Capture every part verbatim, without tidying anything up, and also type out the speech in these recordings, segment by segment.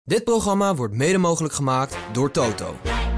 Dit programma wordt mede mogelijk gemaakt door Toto.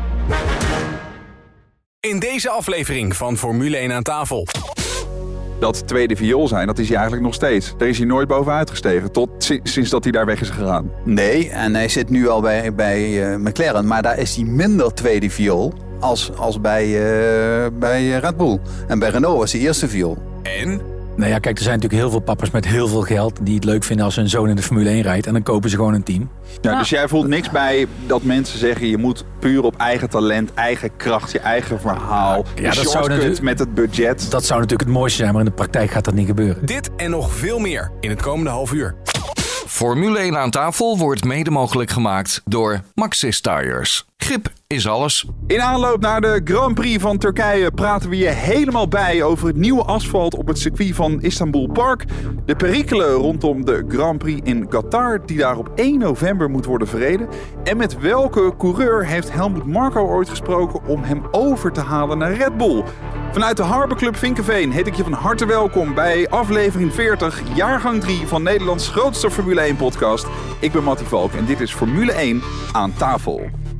In deze aflevering van Formule één aan tafel. Dat tweede viool zijn, dat is hij eigenlijk nog steeds. Daar is hij nooit bovenuit gestegen, tot sinds dat hij daar weg is gegaan. Nee, en hij zit nu al bij, bij uh, McLaren, maar daar is hij minder tweede viool als, als bij, uh, bij Red Bull. En bij Renault was hij eerste viool. En? Nou ja, kijk, er zijn natuurlijk heel veel papa's met heel veel geld die het leuk vinden als hun zoon in de Formule één rijdt. En dan kopen ze gewoon een team. Ja, dus jij voelt niks bij dat mensen zeggen je moet puur op eigen talent, eigen kracht, je eigen verhaal. Ja, de dat zou natuurlijk met het budget. Dat zou natuurlijk het mooiste zijn, maar in de praktijk gaat dat niet gebeuren. Dit en nog veel meer in het komende half uur. Formule één aan tafel wordt mede mogelijk gemaakt door Maxxis Tires. Grip is alles. In aanloop naar de Grand Prix van Turkije praten we je helemaal bij over het nieuwe asfalt op het circuit van Istanbul Park. De perikelen rondom de Grand Prix in Qatar die daar op één november moet worden verreden. En met welke coureur heeft Helmut Marko ooit gesproken om hem over te halen naar Red Bull? Vanuit de Harbor Club Vinkeveen heet ik je van harte welkom bij aflevering veertig, jaargang drie van Nederlands grootste Formule één podcast. Ik ben Mattie Valk en dit is Formule één aan tafel.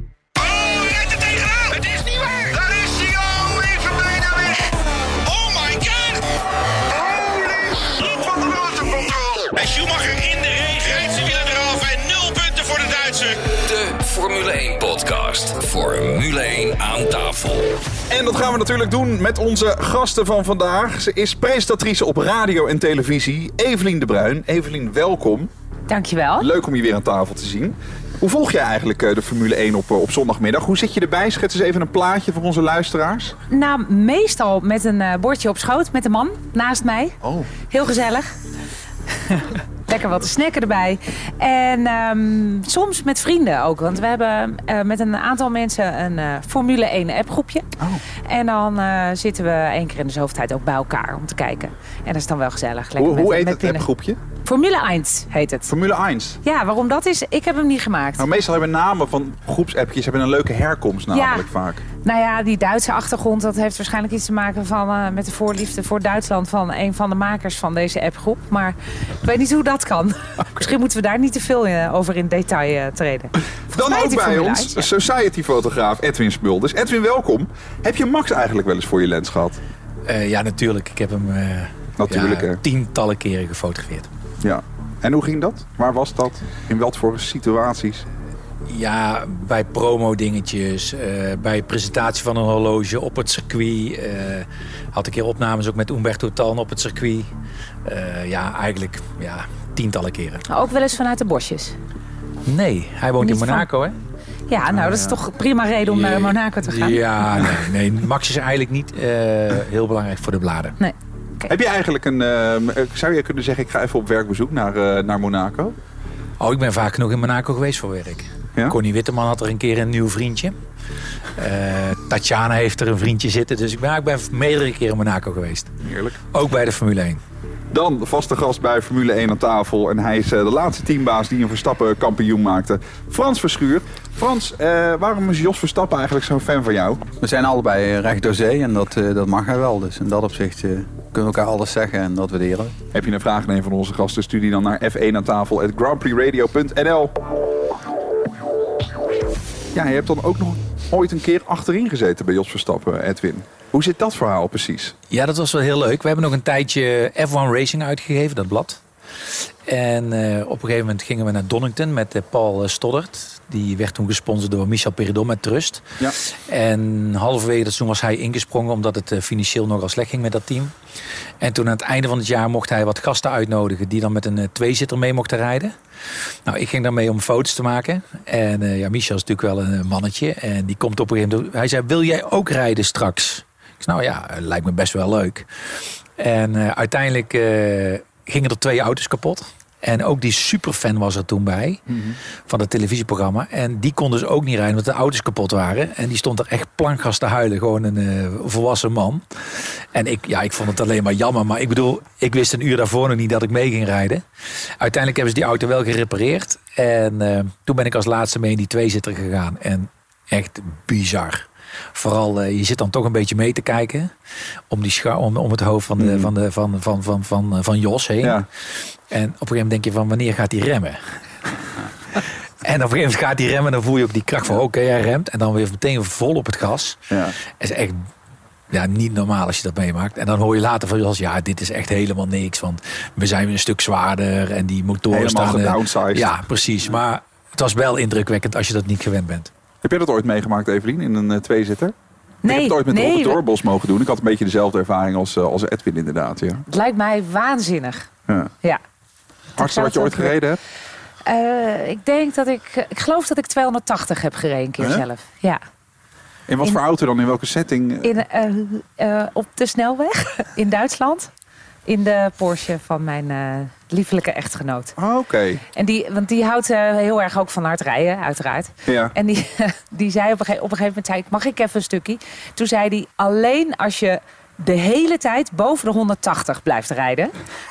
Formule één podcast. Formule één aan tafel. En dat gaan we natuurlijk doen met onze gasten van vandaag. Ze is presentatrice op radio en televisie, Evelien de Bruin. Evelien, welkom. Dankjewel. Leuk om je weer aan tafel te zien. Hoe volg jij eigenlijk de Formule één op, op zondagmiddag? Hoe zit je erbij? Schets eens even een plaatje voor onze luisteraars. Nou, meestal met een uh, bordje op schoot met een man naast mij. Oh. Heel gezellig. Lekker wat te snacken erbij. En um, soms met vrienden ook. Want we hebben uh, met een aantal mensen een uh, Formule één appgroepje. Oh. En dan uh, zitten we één keer in de zoveel tijd ook bij elkaar om te kijken. En dat is dan wel gezellig. Lekker Hoe, met, hoe heet met het pinnen. appgroepje? Formule één heet het. Formule één. Ja, waarom dat is? Ik heb hem niet gemaakt. Nou, meestal hebben namen van groepsappjes hebben een leuke herkomst namelijk ja. vaak. Nou ja, die Duitse achtergrond, dat heeft waarschijnlijk iets te maken van, uh, met de voorliefde voor Duitsland van een van de makers van deze appgroep. Maar ik weet niet hoe dat kan. Okay. Misschien moeten we daar niet te veel in, over in detail uh, treden. Dan ook bij ons, ja. Society-fotograaf Edwin Smulders. Edwin, welkom. Heb je Max eigenlijk wel eens voor je lens gehad? Uh, ja, natuurlijk. Ik heb hem uh, natuurlijk, ja, hè? tientallen keren gefotografeerd. Ja. En hoe ging dat? Waar was dat? In wat voor situaties? Ja, bij promo-dingetjes, uh, bij presentatie van een horloge op het circuit. Uh, had ik hier opnames ook met Umberto Tan op het circuit. Uh, ja, eigenlijk ja, tientallen keren. Ook wel eens vanuit de bosjes? Nee, hij woont Niet in Monaco, van... hè? Ja, nou, dat is toch prima reden om naar Monaco te gaan? Ja, nee, nee. Max is eigenlijk niet uh, heel belangrijk voor de bladen. Nee. Okay. Heb je eigenlijk een... Uh, zou je kunnen zeggen, ik ga even op werkbezoek naar, uh, naar Monaco? Oh, ik ben vaak genoeg in Monaco geweest voor werk. Ja? Connie Witteman had er een keer een nieuw vriendje. Uh, Tatjana heeft er een vriendje zitten. Dus ik ben, ik ben meerdere keren in Monaco geweest. Heerlijk. Ook bij de Formule één. Dan de vaste gast bij Formule één aan tafel. En hij is uh, de laatste teambaas die een Verstappen kampioen maakte. Frans Verschuur. Frans, uh, waarom is Jos Verstappen eigenlijk zo'n fan van jou? We zijn allebei recht door zee en dat, uh, dat mag hij wel. Dus in dat opzicht uh, kunnen we elkaar alles zeggen en dat waarderen. Heb je een vraag naar een van onze gasten? Stuur die dan naar f één aan tafel at grandprixradio punt n l. Ja, je hebt dan ook nog ooit een keer achterin gezeten bij Jos Verstappen, Edwin. Hoe zit dat verhaal precies? Ja, dat was wel heel leuk. We hebben nog een tijdje F één Racing uitgegeven, dat blad. En uh, op een gegeven moment gingen we naar Donington met uh, Paul Stoddart. Die werd toen gesponsord door Michel Peridot met Trust. Ja. En halverwege dat seizoen was hij ingesprongen omdat het uh, financieel nogal slecht ging met dat team. En toen aan het einde van het jaar mocht hij wat gasten uitnodigen die dan met een uh, tweezitter mee mochten rijden. Nou, ik ging daarmee om foto's te maken. En uh, ja, Michel is natuurlijk wel een mannetje. En die komt op een gegeven moment. Hij zei, wil jij ook rijden straks? Ik zei, nou ja, lijkt me best wel leuk. En uh, uiteindelijk uh, gingen er twee auto's kapot. En ook die superfan was er toen bij. Mm-hmm. Van het televisieprogramma. En die kon dus ook niet rijden, want de auto's kapot waren. En die stond er echt plankgas te huilen. Gewoon een uh, volwassen man. En ik, ja, ik vond het alleen maar jammer. Maar ik bedoel, ik wist een uur daarvoor nog niet dat ik mee ging rijden. Uiteindelijk hebben ze die auto wel gerepareerd. En uh, toen ben ik als laatste mee in die tweezitter gegaan. En echt bizar. Vooral, uh, je zit dan toch een beetje mee te kijken. Om, die scha- om, om het hoofd van, de, mm. van, de, van, van, van, van, van Jos heen. Ja. En op een gegeven moment denk je van, wanneer gaat hij remmen? En op een gegeven moment gaat hij remmen en dan voel je ook die kracht van oké, okay, hij remt. En dan weer meteen vol op het gas. Ja. Het is echt ja, niet normaal als je dat meemaakt. En dan hoor je later van Jos, ja, dit is echt helemaal niks. Want we zijn weer een stuk zwaarder en die motoren helemaal staan... gedownsized. Ja, precies. Maar het was wel indrukwekkend als je dat niet gewend bent. Heb jij dat ooit meegemaakt, Evelien, in een uh, tweezitter? Nee, ik heb het ooit met nee, Robert Doorbos mogen doen. Ik had een beetje dezelfde ervaring als, uh, als Edwin inderdaad. Ja. Het lijkt mij waanzinnig. Ja. Ja. Hardste wat je ooit gereden hebt? Uh, ik denk dat ik... Ik geloof dat ik tweehonderdtachtig heb gereden een keer Huh? zelf. Ja. In wat In- voor auto dan? In welke setting? In, uh, uh, op de snelweg in Duitsland. In de Porsche van mijn uh, liefelijke echtgenoot. Oh, oké. Okay. En die, want die houdt uh, heel erg ook van hard rijden, uiteraard. Ja. En die, die zei op een, gege- op een gegeven moment, zei ik, mag ik even een stukje? Toen zei hij, alleen als je de hele tijd boven de honderdtachtig blijft rijden.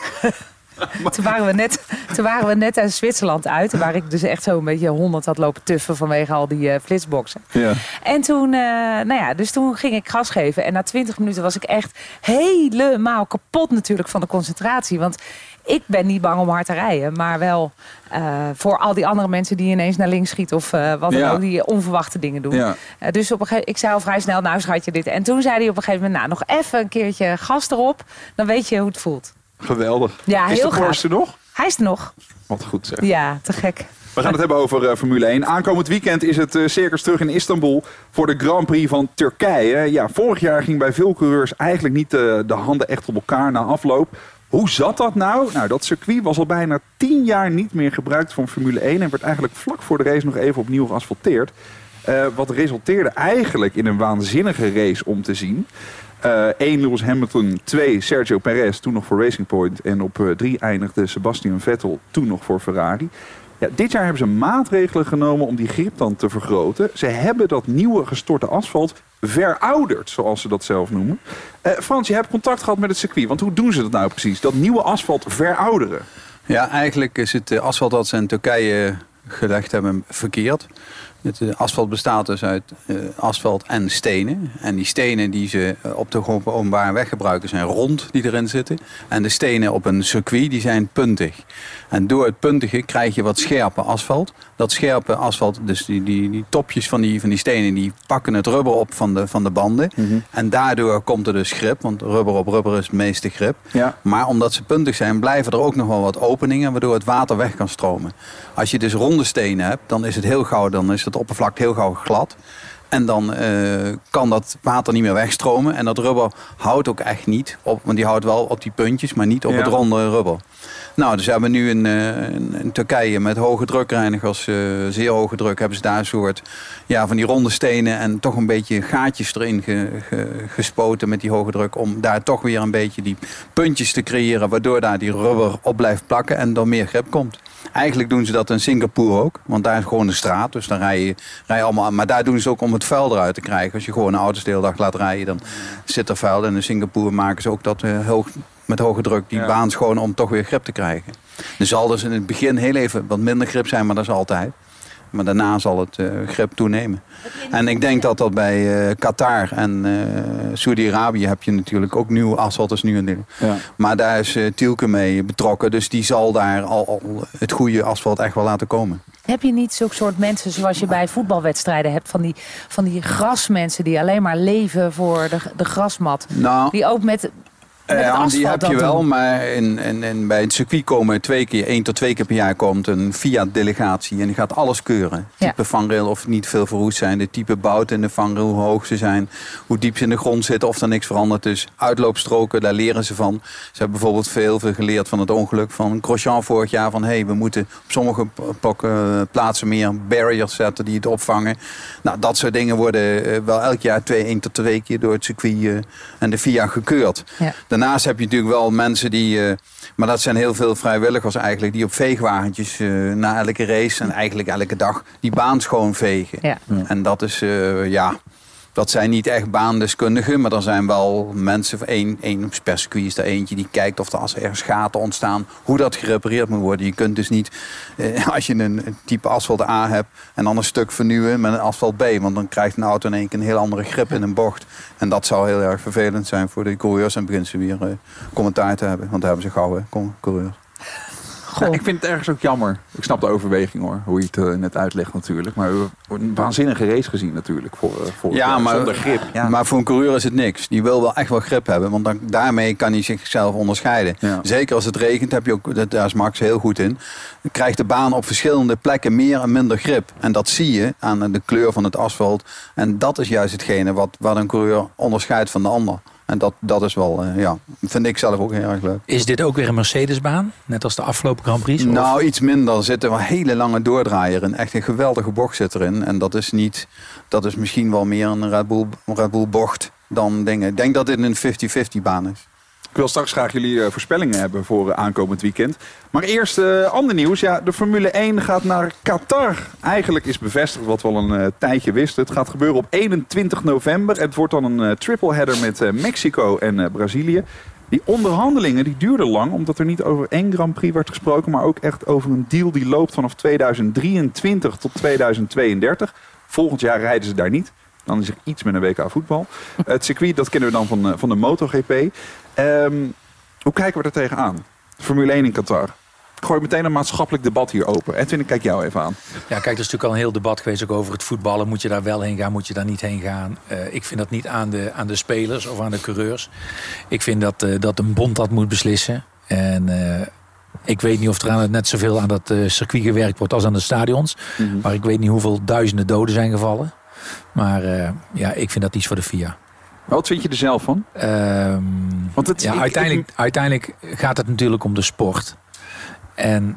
Toen waren, we net, toen waren we net uit Zwitserland uit. Waar ik dus echt zo een beetje honderd had lopen tuffen vanwege al die uh, flitsboxen. Ja. En toen, uh, nou ja, dus toen ging ik gas geven. En na twintig minuten was ik echt helemaal kapot natuurlijk van de concentratie. Want ik ben niet bang om hard te rijden. Maar wel uh, voor al die andere mensen die ineens naar links schieten. Of uh, wat dan Ja. ook, die onverwachte dingen doen. Ja. Uh, dus op een gegeven, ik zei al vrij snel, nou schat je dit. En toen zei hij op een gegeven moment, nou nog even een keertje gas erop. Dan weet je hoe het voelt. Geweldig. Ja, Is heel de Porsche gaaf. nog? Hij is er nog. Wat goed zeg. Ja, te gek. We gaan het hebben over uh, Formule één. Aankomend weekend is het uh, circus terug in Istanbul voor de Grand Prix van Turkije. Ja, vorig jaar ging bij veel coureurs eigenlijk niet uh, de handen echt op elkaar na afloop. Hoe zat dat nou? Nou, dat circuit was al bijna tien jaar niet meer gebruikt voor Formule één en werd eigenlijk vlak voor de race nog even opnieuw geasfalteerd. Uh, wat resulteerde eigenlijk in een waanzinnige race om te zien. Uh, één Lewis Hamilton, twee Sergio Perez, toen nog voor Racing Point. En op uh, drie eindigde Sebastian Vettel, toen nog voor Ferrari. Ja, dit jaar hebben ze maatregelen genomen om die grip dan te vergroten. Ze hebben dat nieuwe gestorte asfalt verouderd, zoals ze dat zelf noemen. Uh, Frans, je hebt contact gehad met het circuit. Want hoe doen ze dat nou precies? Dat nieuwe asfalt verouderen? Ja, eigenlijk is het asfalt dat ze in Turkije gelegd hebben verkeerd. Het asfalt bestaat dus uit uh, asfalt en stenen. En die stenen die ze op de openbare weg gebruiken zijn rond die erin zitten. En de stenen op een circuit die zijn puntig. En door het puntige krijg je wat scherpe asfalt. Dat scherpe asfalt, dus die, die, die topjes van die, van die stenen, die pakken het rubber op van de, van de banden. Mm-hmm. En daardoor komt er dus grip, want rubber op rubber is het meeste grip. Ja. Maar omdat ze puntig zijn, blijven er ook nog wel wat openingen, waardoor het water weg kan stromen. Als je dus ronde stenen hebt, dan is het heel gauw, dan is het oppervlak heel gauw glad. En dan uh, kan dat water niet meer wegstromen. En dat rubber houdt ook echt niet op, want die houdt wel op die puntjes, maar niet op ja. het ronde rubber. Nou, dus we hebben nu in, uh, in Turkije met hoge drukreinigers, uh, zeer hoge druk, hebben ze daar een soort ja, van die ronde stenen en toch een beetje gaatjes erin ge, ge, gespoten met die hoge druk. Om daar toch weer een beetje die puntjes te creëren, waardoor daar die rubber op blijft plakken en er meer grip komt. Eigenlijk doen ze dat in Singapore ook, want daar is gewoon de straat, dus dan rij je, rij je allemaal aan. Maar daar doen ze ook om het vuil eruit te krijgen. Als je gewoon een auto de hele dag laat rijden, dan zit er vuil. En in Singapore maken ze ook dat uh, hoog, met hoge druk die ja. baan schoon om toch weer grip te krijgen. Er zal dus in het begin heel even wat minder grip zijn, maar dat is altijd. Maar daarna zal het uh, grip toenemen. En ik denk dat dat bij uh, Qatar en uh, Saudi-Arabië heb je natuurlijk ook nieuw asfalt is nu een ding. Ja. Maar daar is uh, Tielke mee betrokken, dus die zal daar al, al het goede asfalt echt wel laten komen. Heb je niet zulke soort mensen zoals je bij voetbalwedstrijden hebt, van die, van die grasmensen die alleen maar leven voor de, de grasmat? Nou, die ook met... Ja, die heb je wel, maar in, in, in, bij het circuit komen twee keer, één tot twee keer per jaar komt een Fiat-delegatie en die gaat alles keuren. Ja. Type vangrail of niet veel verroest zijn, de type bouten in de vangrail, hoe hoog ze zijn, hoe diep ze in de grond zitten, of er niks veranderd is. Uitloopstroken, daar leren ze van. Ze hebben bijvoorbeeld veel, veel geleerd van het ongeluk van Grosjean vorig jaar, van hé, hey, we moeten op sommige plaatsen meer barriers zetten die het opvangen. Nou, dat soort dingen worden wel elk jaar twee, één tot twee keer door het circuit en de F I A gekeurd. Ja. Daarnaast heb je natuurlijk wel mensen die, uh, maar dat zijn heel veel vrijwilligers eigenlijk, die op veegwagentjes uh, na elke race en eigenlijk elke dag die baan schoonvegen. Ja. Ja. En dat is, uh, ja, dat zijn niet echt baandeskundigen, maar er zijn wel mensen, één, één per circuit is er eentje die kijkt of er als er ergens gaten ontstaan, hoe dat gerepareerd moet worden. Je kunt dus niet, uh, als je een, een type asfalt A hebt en dan een stuk vernieuwen met een asfalt B, want dan krijgt een auto in één keer een heel andere grip in een bocht. En dat zou heel erg vervelend zijn voor de coureurs en beginnen ze weer uh, commentaar te hebben, want daar hebben ze gauw, hè, coureurs. Nou, ik vind het ergens ook jammer. Ik snap de overweging hoor, hoe je het uh, net uitlegt natuurlijk. Maar we hebben een waanzinnige race gezien natuurlijk. Voor, uh, voor ja, maar, zonder grip. Ja. Maar voor een coureur is het niks. Die wil wel echt wel grip hebben. Want dan, daarmee kan hij zichzelf onderscheiden. Ja. Zeker als het regent, heb je ook, daar is Max heel goed in. Dan krijgt de baan op verschillende plekken meer en minder grip. En dat zie je aan de kleur van het asfalt. En dat is juist hetgene wat, wat een coureur onderscheidt van de ander. En dat, dat is wel, uh, ja, vind ik zelf ook heel erg leuk. Is dit ook weer een Mercedes-baan? Net als de afgelopen Grand Prix? Nou, of? Iets minder. Er zit een hele lange doordraaier in. Echt een geweldige bocht zit erin. En dat is niet, dat is misschien wel meer een Red Bull, Red Bull bocht dan dingen. Ik denk dat dit een vijftig vijftig baan is. Ik wil straks graag jullie uh, voorspellingen hebben voor uh, aankomend weekend. Maar eerst uh, ander nieuws. Ja, de Formule één gaat naar Qatar. Eigenlijk is bevestigd wat we al een uh, tijdje wisten. Het gaat gebeuren op eenentwintig november. Het wordt dan een uh, tripleheader met uh, Mexico en uh, Brazilië. Die onderhandelingen die duurden lang, omdat er niet over één Grand Prix werd gesproken, maar ook echt over een deal die loopt vanaf tweeduizend drieëntwintig tot tweeduizend tweeëndertig. Volgend jaar rijden ze daar niet. Dan is er iets met een W K voetbal. Het circuit, dat kennen we dan van, van de MotoGP. Um, hoe kijken we er tegenaan? Formule één in Qatar. Ik gooi meteen een maatschappelijk debat hier open. Edwin, ik kijk jou even aan. Ja, kijk, er is natuurlijk al een heel debat geweest ook over het voetballen. Moet je daar wel heen gaan, moet je daar niet heen gaan? Uh, ik vind dat niet aan de, aan de spelers of aan de coureurs. Ik vind dat, uh, dat een bond dat moet beslissen. En uh, ik weet niet of er aan, net zoveel aan dat uh, circuit gewerkt wordt als aan de stadions. Mm-hmm. Maar ik weet niet hoeveel duizenden doden zijn gevallen. Maar uh, ja, ik vind dat iets voor de F I A. Wat vind je er zelf van? Um, Want het, ja, ik, uiteindelijk, ik... uiteindelijk gaat het natuurlijk om de sport. En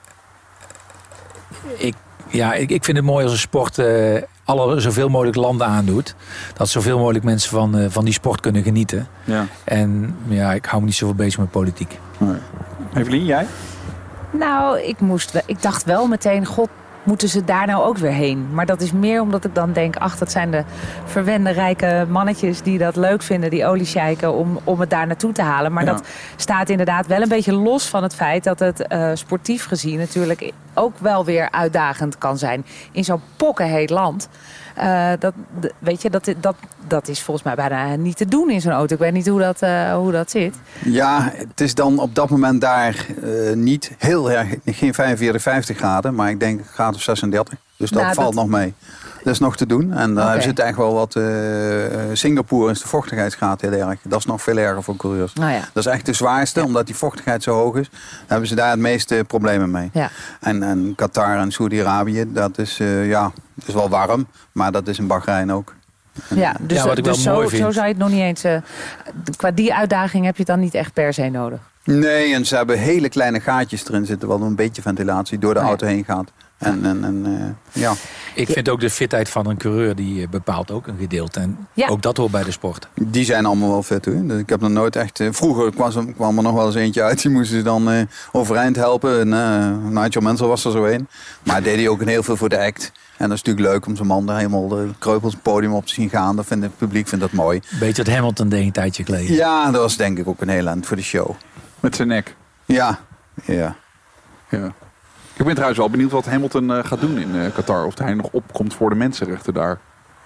ik, ja, ik, ik vind het mooi als een sport uh, alle, zoveel mogelijk landen aandoet. Dat zoveel mogelijk mensen van, uh, van die sport kunnen genieten. Ja. En ja, ik hou me niet zoveel bezig met politiek. Nee. Evelien, jij? Nou, ik, moest, ik dacht wel meteen, god, moeten ze daar nou ook weer heen? Maar dat is meer omdat ik dan denk, ach, dat zijn de verwende rijke mannetjes die dat leuk vinden, die oliesjeiken, om, om het daar naartoe te halen. Maar ja. dat staat inderdaad wel een beetje los van het feit dat het uh, sportief gezien natuurlijk ook wel weer uitdagend kan zijn. In zo'n pokkenheet land. Uh, dat, weet je, dat, dat, dat is volgens mij bijna niet te doen in zo'n auto. Ik weet niet hoe dat, uh, hoe dat zit. Ja, het is dan op dat moment daar uh, niet heel erg, geen vijfenveertig, vijftig graden, maar ik denk een graad of zesendertig. Dus dat nou, valt dat... nog mee. Dat is nog te doen. En daar okay. zit echt wel wat... Uh, Singapore is de vochtigheidsgraad heel erg. Dat is nog veel erger voor coureurs. Oh ja. Dat is echt de zwaarste, ja. Omdat die vochtigheid zo hoog is. Daar hebben ze daar het meeste problemen mee. Ja. En, en Qatar en Saudi-Arabië, dat is, uh, ja, is wel warm. Maar dat is in Bahrein ook. En, ja, dus, ja, wat ik dus wel zo, mooi vind. Zo zou je het nog niet eens... Uh, qua die uitdaging heb je het dan niet echt per se nodig. Nee, en ze hebben hele kleine gaatjes erin zitten, wat een beetje ventilatie door de oh ja. auto heen gaat. En, en, en, uh, ja. Ik vind ook de fitheid van een coureur, die bepaalt ook een gedeelte. En ja. ook dat hoort bij de sport. Die zijn allemaal wel fit hoor. Ik heb nog nooit echt... Uh, vroeger kwam, kwam er nog wel eens eentje uit. Die moesten ze dan uh, overeind helpen. En, uh, Nigel Mansell was er zo een. Maar deed hij ook heel veel voor de act. En dat is natuurlijk leuk om zo'n man er helemaal de kreupels het podium op te zien gaan. Dat vindt het publiek vindt dat mooi. Beetje het Hamilton deed een tijdje geleden. Ja, dat was denk ik ook een heel eind voor de show. Met zijn nek. Ja, ja. Ja. Ik ben trouwens wel benieuwd wat Hamilton uh, gaat doen in uh, Qatar. Of hij nog opkomt voor de mensenrechten daar.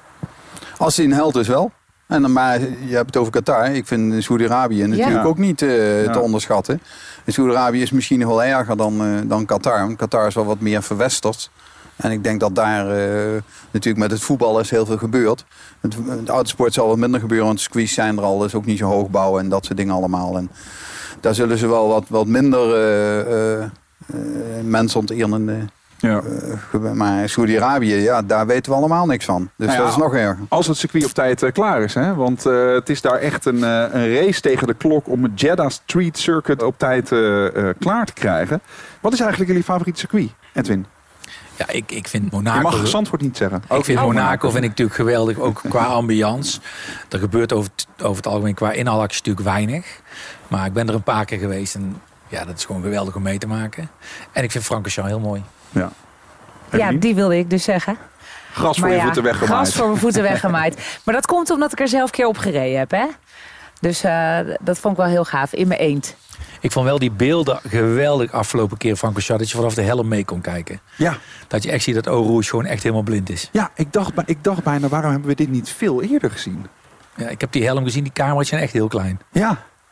Als hij een held is wel. En dan, maar je hebt het over Qatar. Ik vind Saudi-Arabië natuurlijk ja. ook niet uh, ja. te onderschatten. En Saudi-Arabië is misschien nog wel erger dan, uh, dan Qatar. Want Qatar is wel wat meer verwesterd. En ik denk dat daar uh, natuurlijk met het voetbal is heel veel gebeurd. Het, het autosport zal wat minder gebeuren. Want squeeze zijn er al. Dus ook niet zo hoog bouwen en dat soort dingen allemaal. En daar zullen ze wel wat, wat minder... Uh, uh, Uh, mensen onteren. Ja. Uh, maar Saudi-Arabië, ja, daar weten we allemaal niks van. Dus nou ja, dat is nog erger. Als het circuit op tijd uh, klaar is. Hè? Want uh, het is daar echt een, uh, een race tegen de klok om het Jeddah Street Circuit op tijd uh, uh, klaar te krijgen. Wat is eigenlijk jullie favoriete circuit, Edwin? Ja, ik, ik vind Monaco... Je mag Zandvoort niet zeggen. Ik vind oh, Monaco, Monaco vind ik natuurlijk geweldig, ook qua ambiance. Er gebeurt over, over het algemeen qua inhaalacties natuurlijk weinig. Maar ik ben er een paar keer geweest en... Ja, dat is gewoon geweldig om mee te maken. En ik vind Francorchamps heel mooi. Ja, ja die wilde ik dus zeggen. Gras voor maar je ja, voeten weggemaaid. Gras voor mijn voeten weggemaaid. Maar dat komt omdat ik er zelf een keer op gereden heb. Hè? Dus uh, dat vond ik wel heel gaaf. In mijn eend. Ik vond wel die beelden geweldig afgelopen keer Francorchamps. Dat je vanaf de helm mee kon kijken. Ja. Dat je echt ziet dat Eau Rouge gewoon echt helemaal blind is. Ja, ik dacht, ik dacht bijna, waarom hebben we dit niet veel eerder gezien? Ja, ik heb die helm gezien. Die camera's zijn echt heel klein. Ja.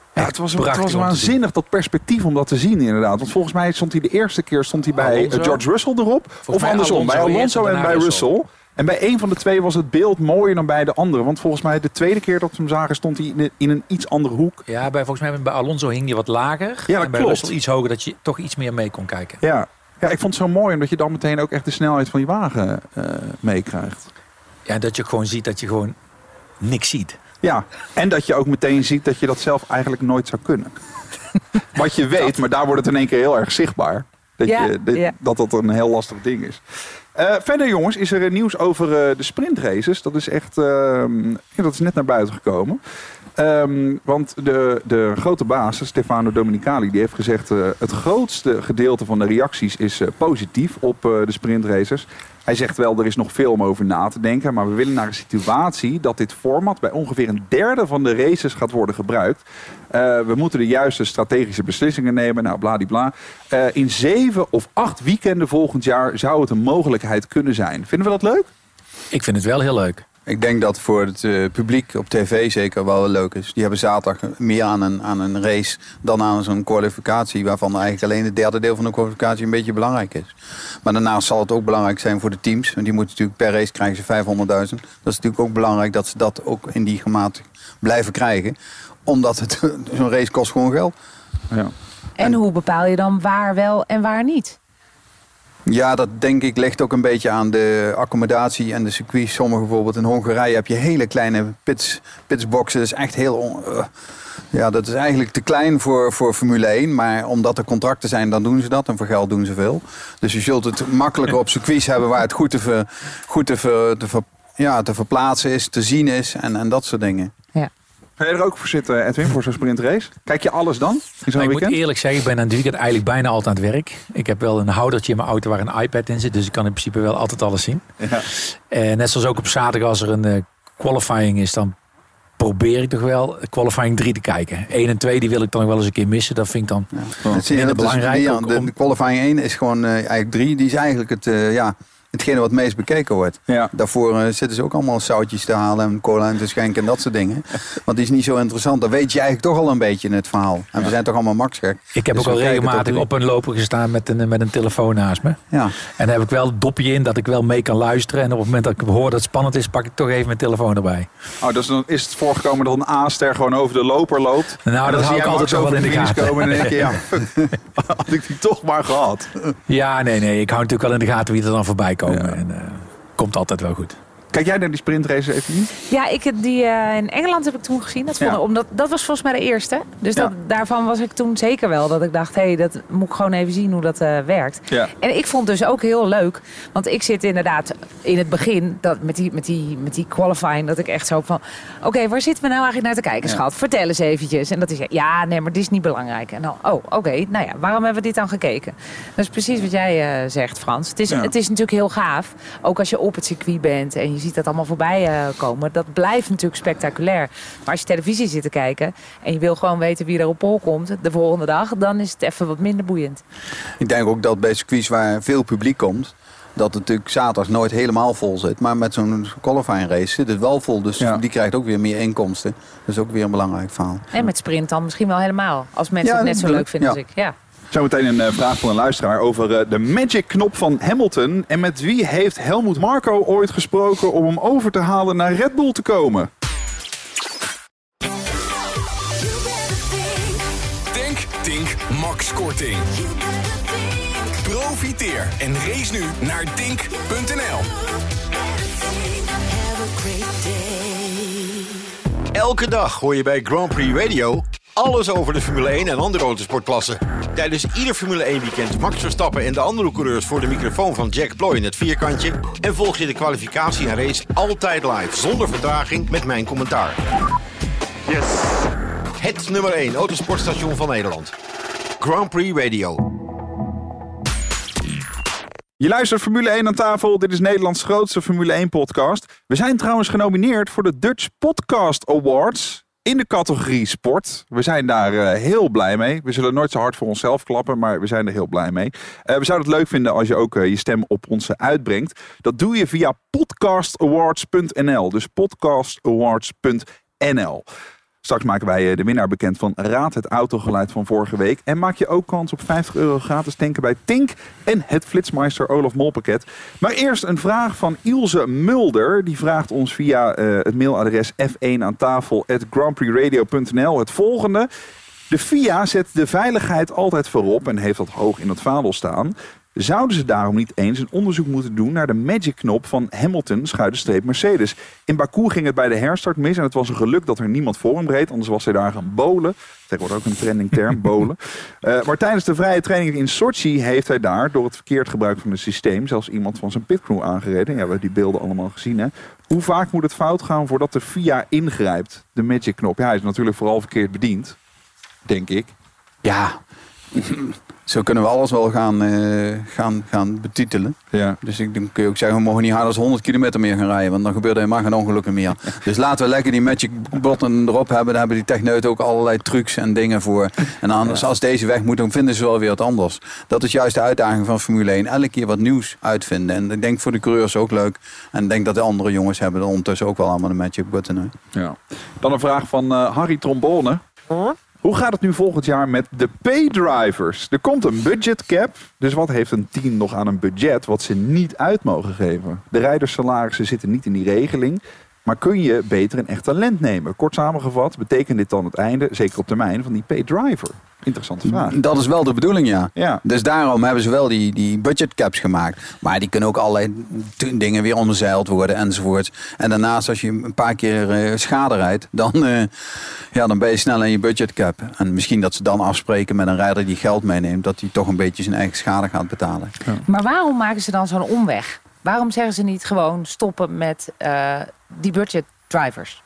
Ja, het was, het was waanzinnig dat perspectief om dat te zien inderdaad. Want volgens mij stond hij de eerste keer stond hij bij Alonso. George Russell erop. Volgens of andersom, Alonso bij Alonso en, en bij Russell. Russell. En bij een van de twee was het beeld mooier dan bij de andere. Want volgens mij de tweede keer dat we hem zagen stond hij in, in een iets andere hoek. Ja, bij, volgens mij bij Alonso hing hij wat lager. Ja, en bij klopt. Russell iets hoger, dat je toch iets meer mee kon kijken. Ja. ja, ik vond het zo mooi omdat je dan meteen ook echt de snelheid van je wagen uh, meekrijgt. Ja, dat je gewoon ziet dat je gewoon niks ziet. Ja, en dat je ook meteen ziet dat je dat zelf eigenlijk nooit zou kunnen. Wat je weet, maar daar wordt het in één keer heel erg zichtbaar. Dat ja, je, de, ja. dat, dat een heel lastig ding is. Uh, verder jongens, is er nieuws over uh, de sprintraces. Dat is echt, uh, ja, dat is net naar buiten gekomen. Um, want de, de grote baas, Stefano Domenicali, die heeft gezegd... Uh, het grootste gedeelte van de reacties is uh, positief op uh, de sprintraces. Hij zegt wel, er is nog veel om over na te denken. Maar we willen naar een situatie dat dit format bij ongeveer een derde van de races gaat worden gebruikt. Uh, we moeten de juiste strategische beslissingen nemen. Nou, bladibla. Uh, in zeven of acht weekenden volgend jaar zou het een mogelijkheid kunnen zijn. Vinden we dat leuk? Ik vind het wel heel leuk. Ik denk dat voor het uh, publiek op tv zeker wel leuk is. Die hebben zaterdag meer aan een, aan een race dan aan zo'n kwalificatie... waarvan eigenlijk alleen het derde deel van de kwalificatie een beetje belangrijk is. Maar daarnaast zal het ook belangrijk zijn voor de teams. Want die moeten natuurlijk per race krijgen ze vijfhonderdduizend. Dat is natuurlijk ook belangrijk dat ze dat ook in die gemaat blijven krijgen. Omdat het, zo'n race kost gewoon geld. Ja. En, en hoe bepaal je dan waar wel en waar niet? Ja, dat denk ik ligt ook een beetje aan de accommodatie en de circuits. Sommige bijvoorbeeld in Hongarije heb je hele kleine pits, pitsboxen. Dat is echt heel... Uh, ja, dat is eigenlijk te klein voor, voor Formule één. Maar omdat er contracten zijn, dan doen ze dat. En voor geld doen ze veel. Dus je zult het makkelijker op circuits hebben waar het goed te, ver, goed te, ver, te, ver, ja, te verplaatsen is, te zien is en, en dat soort dingen. Ja. Ga je er ook voor zitten, Edwin, voor zo'n sprintrace? Kijk je alles dan? In zo'n ik weekend? moet eerlijk zeggen, ik ben aan het weekend eigenlijk bijna altijd aan het werk. Ik heb wel een houdertje in mijn auto waar een iPad in zit. Dus ik kan in principe wel altijd alles zien. Ja. En net zoals ook op zaterdag als er een uh, qualifying is, dan probeer ik toch wel qualifying drie te kijken. één en twee die wil ik dan nog wel eens een keer missen. Dat vind ik dan ja. Het is belangrijk. Die, om... de, de qualifying één is gewoon uh, eigenlijk drie. Die is eigenlijk het... Uh, ja, hetgene wat het meest bekeken wordt. Ja. Daarvoor uh, zitten ze ook allemaal zoutjes te halen en cola en te schenken en dat soort dingen. Want die is niet zo interessant. Dan weet je eigenlijk toch al een beetje in het verhaal. En ja. we zijn toch allemaal maksgek. Ik heb dus ook al regelmatig op een loper gestaan met een, met een telefoon naast me. Ja. En daar heb ik wel het dopje in dat ik wel mee kan luisteren. En op het moment dat ik hoor dat het spannend is, pak ik toch even mijn telefoon erbij. Oh, dus dan is het voorgekomen dat een A-ster gewoon over de loper loopt. Nou, dat hou ik altijd wel in de gaten. Komen en denk je, ja, had ik die toch maar gehad. Ja, nee, nee. Ik hou natuurlijk wel in de gaten wie er dan voorbij komen. Ja. En, uh, komt altijd wel goed. Kijk jij naar die sprintrace even niet? Ja, ik, die uh, in Engeland heb ik toen gezien. Dat, vond, ja. omdat, dat was volgens mij de eerste. Dus ja. dat, daarvan was ik toen zeker wel. Dat ik dacht, hé, hey, dat moet ik gewoon even zien hoe dat uh, werkt. Ja. En ik vond het dus ook heel leuk. Want ik zit inderdaad in het begin, dat, met, die, met, die, met die qualifying, dat ik echt zo van... Oké, okay, waar zitten we nou eigenlijk naar te kijken, schat? Ja. Vertel eens eventjes. En dat is, ja, nee, maar dit is niet belangrijk. En dan, oh, oké, okay, nou ja, waarom hebben we dit dan gekeken? Dat is precies wat jij uh, zegt, Frans. Het is, ja. het is natuurlijk heel gaaf. Ook als je op het circuit bent en je ziet dat allemaal voorbij komen. Dat blijft natuurlijk spectaculair. Maar als je televisie zit te kijken en je wil gewoon weten wie er op pol komt de volgende dag, dan is het even wat minder boeiend. Ik denk ook dat bij circuits waar veel publiek komt, dat het natuurlijk zaterdags nooit helemaal vol zit. Maar met zo'n qualifying race zit het wel vol. Dus ja. die krijgt ook weer meer inkomsten. Dat is ook weer een belangrijk verhaal. En met sprint dan misschien wel helemaal. Als mensen ja, het net zo leuk vinden ja. als ik. Ja. Zometeen een uh, vraag van een luisteraar over uh, de magic-knop van Hamilton. En met wie heeft Helmut Marko ooit gesproken om hem over te halen naar Red Bull te komen? Denk, Tink, Max Korting. Profiteer en race nu naar Tink punt n l. Elke dag hoor je bij Grand Prix Radio alles over de Formule één en andere autosportklassen. Tijdens ieder Formule één weekend Max Verstappen en de andere coureurs voor de microfoon van Jack Ploy in het vierkantje. En volg je de kwalificatie en race altijd live, zonder vertraging, met mijn commentaar. Yes. Het nummer één autosportstation van Nederland. Grand Prix Radio. Je luistert Formule één aan tafel. Dit is Nederlands grootste Formule één podcast. We zijn trouwens genomineerd voor de Dutch Podcast Awards in de categorie sport. We zijn daar uh, heel blij mee. We zullen nooit zo hard voor onszelf klappen, maar we zijn er heel blij mee. Uh, we zouden het leuk vinden als je ook uh, je stem op ons uitbrengt. Dat doe je via podcast awards punt n l. Dus podcast awards punt n l. Straks maken wij de winnaar bekend van Raad het autogeluid van vorige week. En maak je ook kans op vijftig euro gratis tanken bij Tink en het Flitsmeister Olaf Mol pakket. Maar eerst een vraag van Ilse Mulder. Die vraagt ons via uh, het mailadres f één aan tafel at grandprixradio punt n l het volgende. De F I A zet de veiligheid altijd voorop en heeft dat hoog in het vaandel staan. Zouden ze daarom niet eens een onderzoek moeten doen naar de magic-knop van Hamilton schuine-streep Mercedes? In Baku ging het bij de herstart mis en het was een geluk dat er niemand voor hem reed. Anders was hij daar gaan bolen. Tegenwoordig ook een trending term, bolen. Uh, maar tijdens de vrije training in Sochi heeft hij daar door het verkeerd gebruik van het systeem zelfs iemand van zijn pitcrew aangereden. Ja, we hebben die beelden allemaal gezien. Hè? Hoe vaak moet het fout gaan voordat de F I A ingrijpt? De magic-knop. Ja, hij is natuurlijk vooral verkeerd bediend. Denk ik. Ja, zo kunnen we alles wel gaan, uh, gaan, gaan betitelen. Ja. Dus ik, dan kun je ook zeggen, we mogen niet harder dan honderd kilometer meer gaan rijden. Want dan gebeurt er helemaal geen ongelukken meer. Dus laten we lekker die magic button erop hebben. Daar hebben die techneuten ook allerlei trucs en dingen voor. En anders, ja. als deze weg moet, dan vinden ze wel weer wat anders. Dat is juist de uitdaging van Formule één. Elke keer wat nieuws uitvinden. En ik denk voor de coureurs ook leuk. En ik denk dat de andere jongens hebben er ondertussen ook wel allemaal de magic button. Ja. Dan een vraag van uh, Harry Trombone. Huh? Hoe gaat het nu volgend jaar met de paydrivers? Er komt een budgetcap. Dus wat heeft een team nog aan een budget wat ze niet uit mogen geven? De rijderssalarissen zitten niet in die regeling. Maar kun je beter een echt talent nemen? Kort samengevat, betekent dit dan het einde, zeker op termijn, van die paydriver? Interessante vraag. Dat is wel de bedoeling, ja. ja. Dus daarom hebben ze wel die, die budgetcaps gemaakt. Maar die kunnen ook allerlei dingen weer onderzeild worden enzovoort. En daarnaast, als je een paar keer uh, schade rijdt, dan, uh, ja, dan ben je snel in je budgetcap. En misschien dat ze dan afspreken met een rijder die geld meeneemt, dat hij toch een beetje zijn eigen schade gaat betalen. Ja. Maar waarom maken ze dan zo'n omweg? Waarom zeggen ze niet gewoon stoppen met uh, die budgetdrivers?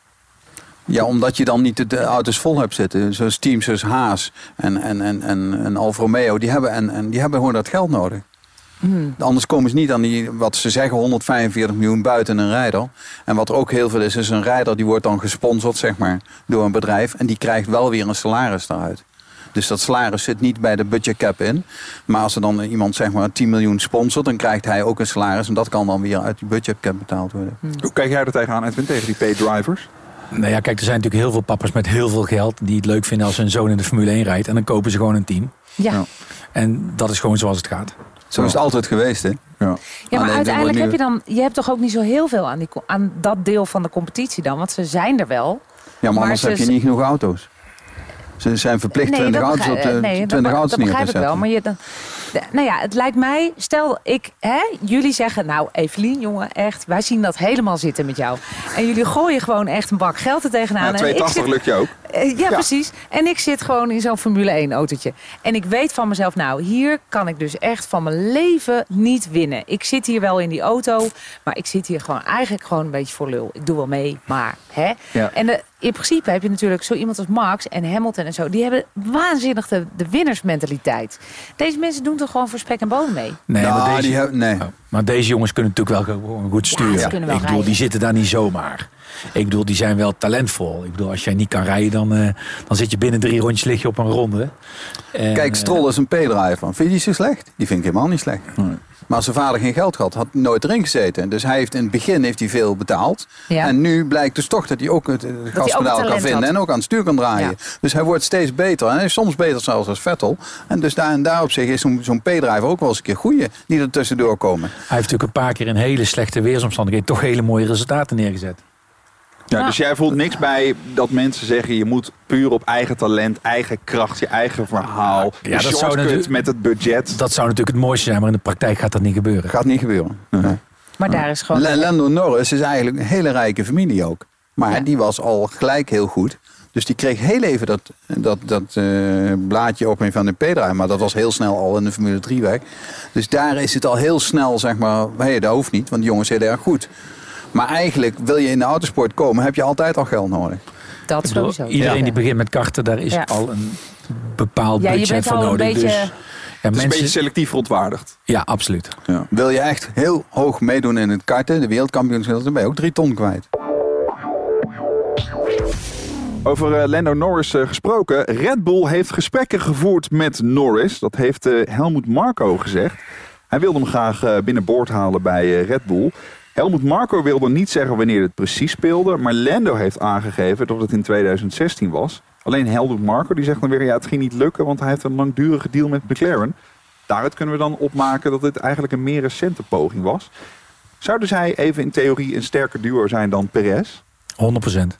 Ja, omdat je dan niet de auto's vol hebt zitten. Zoals teams zoals Haas en, en, en, en, en Alfa Romeo, die hebben, en, en die hebben gewoon dat geld nodig. Hmm. Anders komen ze niet aan die, wat ze zeggen, honderdvijfenveertig miljoen buiten een rijder. En wat er ook heel veel is, is een rijder die wordt dan gesponsord, zeg maar, door een bedrijf. En die krijgt wel weer een salaris daaruit. Dus dat salaris zit niet bij de budgetcap in. Maar als er dan iemand zeg maar tien miljoen sponsort, dan krijgt hij ook een salaris. En dat kan dan weer uit die budgetcap betaald worden. Hmm. Hoe kijk jij er tegenaan, Edwin, tegen die paydrivers? Nou ja, kijk, er zijn natuurlijk heel veel papa's met heel veel geld die het leuk vinden als hun zoon in de Formule één rijdt. En dan kopen ze gewoon een team. Ja. ja. En dat is gewoon zoals het gaat. Zo is het altijd geweest, hè? Ja, ja maar Alleen, uiteindelijk heb je dan, je hebt toch ook niet zo heel veel aan, die, aan dat deel van de competitie dan? Want ze zijn er wel. Ja, maar, maar anders ze, heb je niet genoeg auto's. Ze zijn verplicht nee, twintig auto's op de nee, twintig auto's dat begrijp ik wel. Maar je, dan, nou ja, het lijkt mij, stel ik, hè, jullie zeggen, nou Evelien, jongen, echt, wij zien dat helemaal zitten met jou. En jullie gooien gewoon echt een bak geld er tegenaan. Ja, tweehonderdtachtig lukt je ook. Uh, ja, ja, precies. En ik zit gewoon in zo'n Formule één autootje. En ik weet van mezelf, nou, hier kan ik dus echt van mijn leven niet winnen. Ik zit hier wel in die auto, maar ik zit hier gewoon eigenlijk gewoon een beetje voor lul. Ik doe wel mee, maar, hè. Ja. En de, in principe heb je natuurlijk zo iemand als Max en Hamilton en zo. Die hebben waanzinnig de, de winnersmentaliteit. Deze mensen doen toch gewoon voor spek en bonen mee? Nee, nou, maar, deze, die hebben, nee. Oh, maar deze jongens kunnen natuurlijk wel gewoon goed sturen. Ja, ik bedoel, rijden. Die zitten daar niet zomaar. Ik bedoel, die zijn wel talentvol. Ik bedoel, als jij niet kan rijden, dan, uh, dan zit je binnen drie rondjes lig je op een ronde. En, Kijk, Stroll is een paydriver. Vind je die zo slecht? Die vind ik helemaal niet slecht. Nee. Maar als zijn vader geen geld had, had nooit erin gezeten. Dus hij heeft in het begin heeft hij veel betaald. Ja. En nu blijkt dus toch dat hij ook het, het gaspedaal kan vinden. Had. En ook aan het stuur kan draaien. Ja. Dus hij wordt steeds beter. En hij is soms beter zelfs als Vettel. En dus daar en daar op zich is zo'n, zo'n paydriver ook wel eens een keer goeie. Die er tussendoor komen. Hij heeft natuurlijk een paar keer in hele slechte weersomstandigheden toch hele mooie resultaten neergezet. Ja, nou, dus jij voelt niks bij dat mensen zeggen je moet puur op eigen talent, eigen kracht, je eigen verhaal. Ja, dat zou natuurlijk met het budget. Dat zou natuurlijk het mooiste zijn, maar in de praktijk gaat dat niet gebeuren. Gaat niet gebeuren. Nee. Maar daar is gewoon. L- Lando Norris is eigenlijk een hele rijke familie ook. Maar ja. die was al gelijk heel goed. Dus die kreeg heel even dat, dat, dat uh, blaadje op een van de paydriver. Maar dat was heel snel al in de Formule drie weg. Dus daar is het al heel snel, zeg maar, hey, dat hoeft niet, want die jongens zijn heel erg goed. Maar eigenlijk wil je in de autosport komen, heb je altijd al geld nodig. Dat sowieso. Iedereen ja. die begint met karten, daar is ja. al een bepaald ja, budget voor nodig. Beetje... Dus, ja, mensen... een beetje selectief verontwaardigd. Ja, absoluut. Ja. Wil je echt heel hoog meedoen in het karten, de wereldkampioenschap, dan ben je ook drie ton kwijt. Over uh, Lando Norris uh, gesproken. Red Bull heeft gesprekken gevoerd met Norris. Dat heeft uh, Helmut Marko gezegd. Hij wilde hem graag uh, binnenboord halen bij uh, Red Bull. Helmut Marko wilde niet zeggen wanneer het precies speelde, maar Lando heeft aangegeven dat het in tweeduizend zestien was. Alleen Helmut Marko die zegt dan weer, ja, het ging niet lukken, want hij heeft een langdurige deal met McLaren. Daaruit kunnen we dan opmaken dat het eigenlijk een meer recente poging was. Zouden zij even in theorie een sterker duo zijn dan Perez? honderd procent.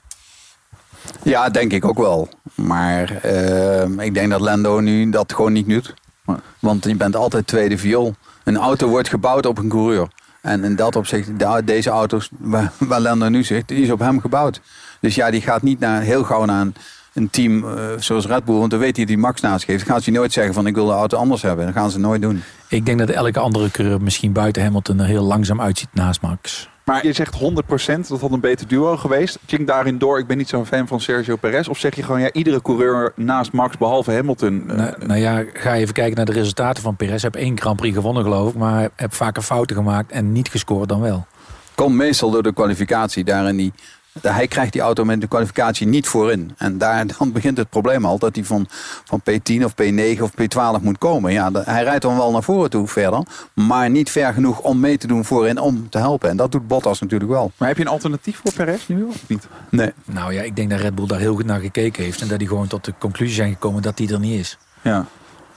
Ja, denk ik ook wel. Maar uh, ik denk dat Lando nu dat gewoon niet doet. Want je bent altijd tweede viool. Een auto wordt gebouwd op een coureur. En in dat opzicht, de, deze auto's waar, waar Lando nu zit, die is op hem gebouwd. Dus ja, die gaat niet naar, heel gauw naar een, een team uh, zoals Red Bull. Want dan weet hij dat hij Max naast geeft. Dan gaan ze nooit zeggen van ik wil de auto anders hebben. Dat gaan ze nooit doen. Ik denk dat elke andere coureur misschien buiten Hamilton er heel langzaam uitziet naast Max. Maar je zegt honderd procent dat had een beter duo geweest. Klinkt daarin door, ik ben niet zo'n fan van Sergio Perez. Of zeg je gewoon, ja, iedere coureur naast Max behalve Hamilton. Uh, nou, nou ja, ga even kijken naar de resultaten van Perez. Hij heeft één Grand Prix gewonnen geloof ik. Maar hij heeft vaker fouten gemaakt en niet gescoord dan wel. Komt meestal door de kwalificatie. Daarin die, hij krijgt die auto met de kwalificatie niet voorin. En daar dan begint het probleem al. Dat hij van, van P tien of P negen of P twaalf moet komen. Ja, de, hij rijdt dan wel naar voren toe verder. Maar niet ver genoeg om mee te doen voorin om te helpen. En dat doet Bottas natuurlijk wel. Maar heb je een alternatief voor Perez nu of niet? Nee. Nou ja, ik denk dat Red Bull daar heel goed naar gekeken heeft. En dat die gewoon tot de conclusie zijn gekomen dat die er niet is. Ja.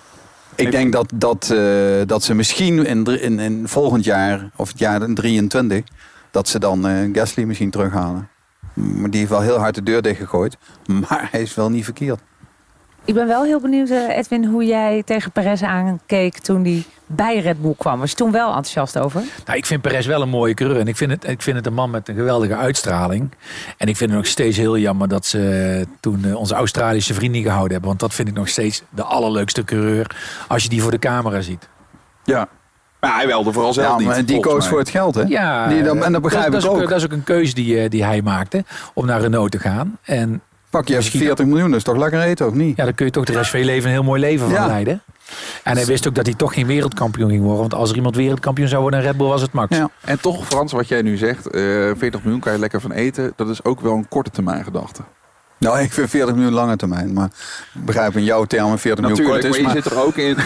Ik denk dat, dat, uh, dat ze misschien in, in, in volgend jaar, of het jaar drieëntwintig, dat ze dan uh, Gasly misschien terughalen. Maar die heeft wel heel hard de deur dichtgegooid. Maar hij is wel niet verkeerd. Ik ben wel heel benieuwd, Edwin, hoe jij tegen Perez aankeek toen hij bij Red Bull kwam. Was je toen wel enthousiast over? Nou, ik vind Perez wel een mooie coureur. En ik vind, het, ik vind het een man met een geweldige uitstraling. En ik vind het nog steeds heel jammer dat ze toen onze Australische vriend niet gehouden hebben. Want dat vind ik nog steeds de allerleukste coureur als je die voor de camera ziet. Ja. Maar hij wilde vooral zelf ja, niet. Maar die koos voor het geld, hè? Ja, die, dan, en dat begrijp dat, ik dat ook. ook. Dat is ook een keuze die, die hij maakte om naar Renault te gaan. En pak je even veertig miljoen, dat is toch lekker eten, of niet? Ja, dan kun je toch de rest van je leven een heel mooi leven van ja. leiden. En hij wist ook dat hij toch geen wereldkampioen ging worden. Want als er iemand wereldkampioen zou worden in Red Bull, was het Max. Ja. En toch, Frans, wat jij nu zegt, uh, veertig miljoen kan je lekker van eten. Dat is ook wel een korte termijn gedachte. Nou, ik vind veertig miljoen lange termijn. Maar ik begrijp in jouw termen veertig miljoen kort is. Maar je maar... zit er ook in